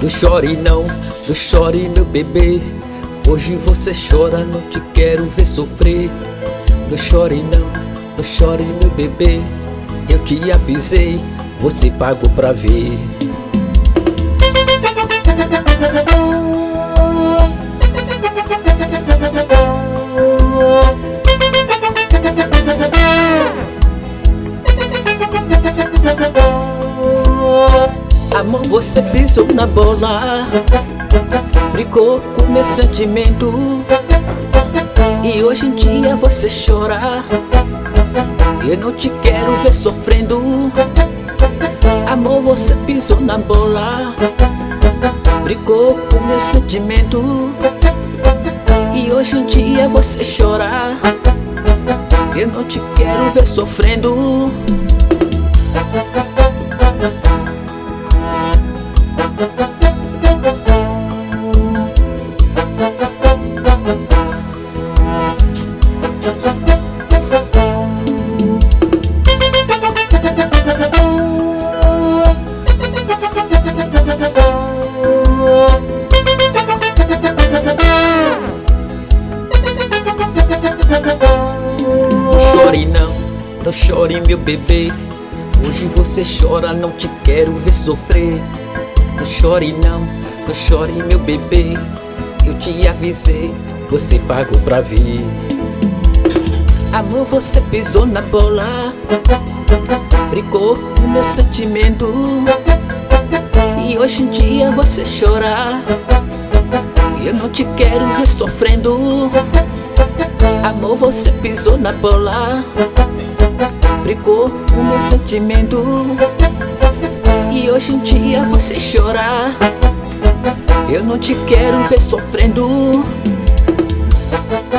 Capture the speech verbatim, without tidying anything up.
Não chore não, não chore meu bebê. Hoje você chora, não te quero ver sofrer. Não chore não, não chore meu bebê. Eu te avisei, você pagou pra ver. Amor, você pisou na bola, brincou com meu sentimento, e hoje em dia você chora. Eu não te quero ver sofrendo. Amor, você pisou na bola, brincou com meu sentimento, e hoje em dia você chora. Eu não te quero ver sofrendo. Não chore não, não chore meu bebê. Hoje você chora, não te quero ver sofrer. Não chore não, não chore meu bebê. Eu te avisei, você pagou pra vir. Amor, você pisou na bola, brincou com meu sentimento, e hoje em dia você chora. Eu não te quero ver sofrendo. Amor, você pisou na bola, brincou com meu sentimento, e hoje em dia você chora. Eu não te quero ver sofrendo.